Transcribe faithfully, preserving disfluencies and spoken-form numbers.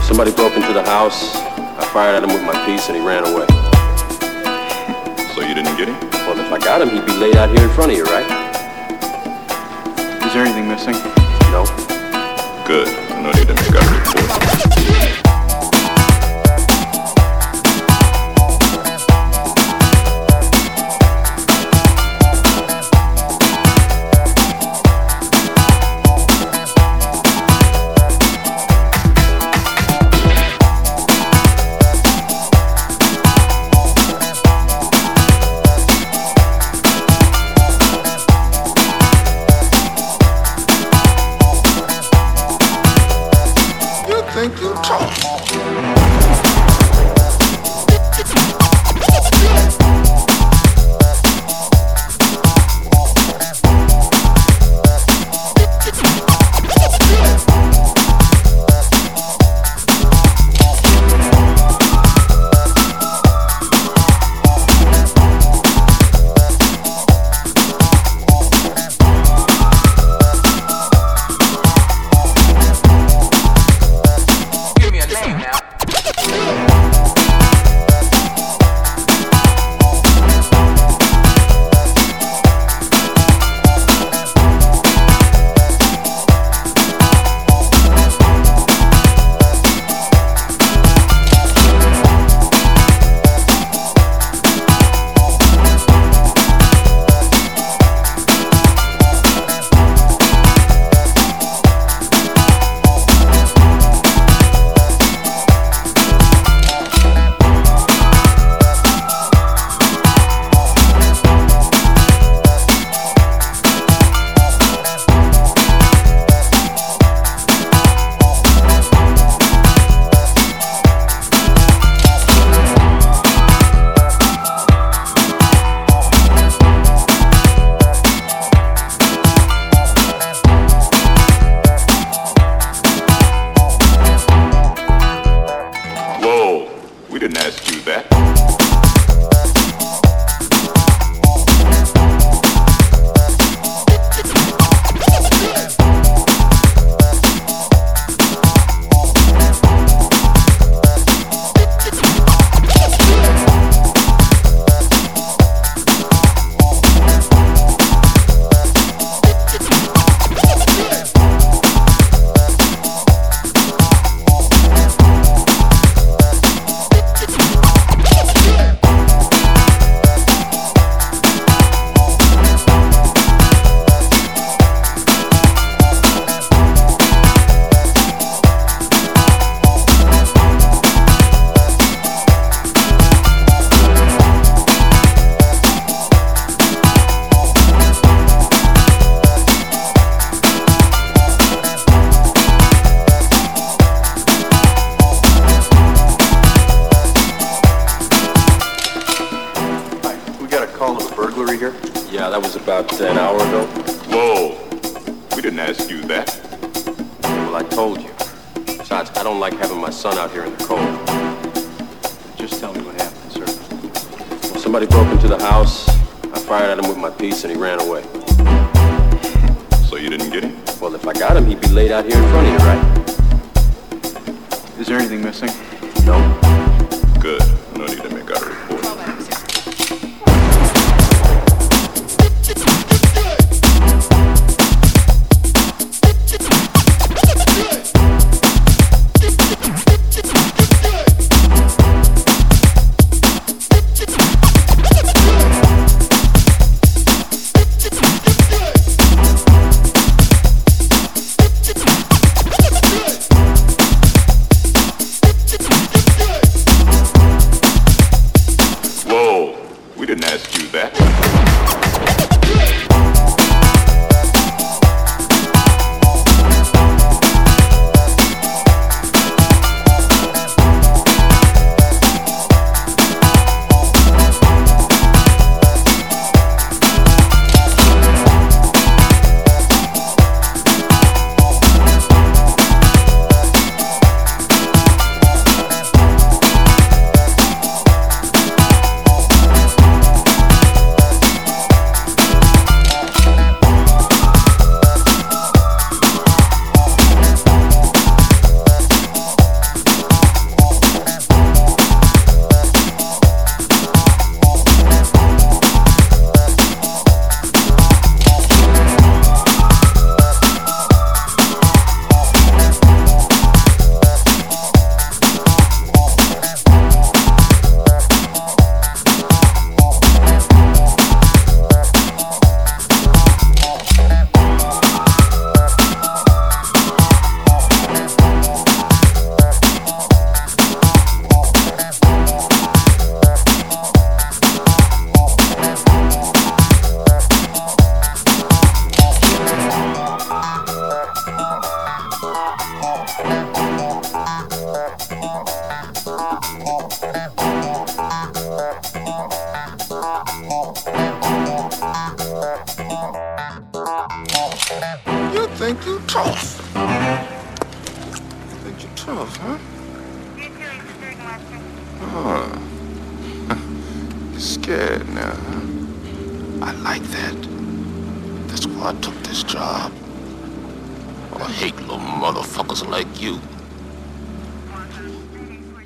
Somebody broke into the house. I fired at him with my piece and he ran away. So you didn't get him? Well, if I got him, he'd be laid out here in front of you, right? Is there anything missing? No. Good. No need to make a report. Think you talk. We didn't ask you that. Burglary here? Yeah, that was about an hour ago. Whoa, we didn't ask you that. Well, I told you. Besides, I don't like having my son out here in the cold. Just tell me what happened, sir. Well, somebody broke into the house. I fired at him with my piece and he ran away. So you didn't get him? Well, if I got him, he'd be laid out here in front of you, right? Is there anything missing? No. Good. No need to make a report. You think you tough? You think you tough, huh? Huh. You're scared now, huh? I like that. That's why I took this job. I hate little motherfuckers like you.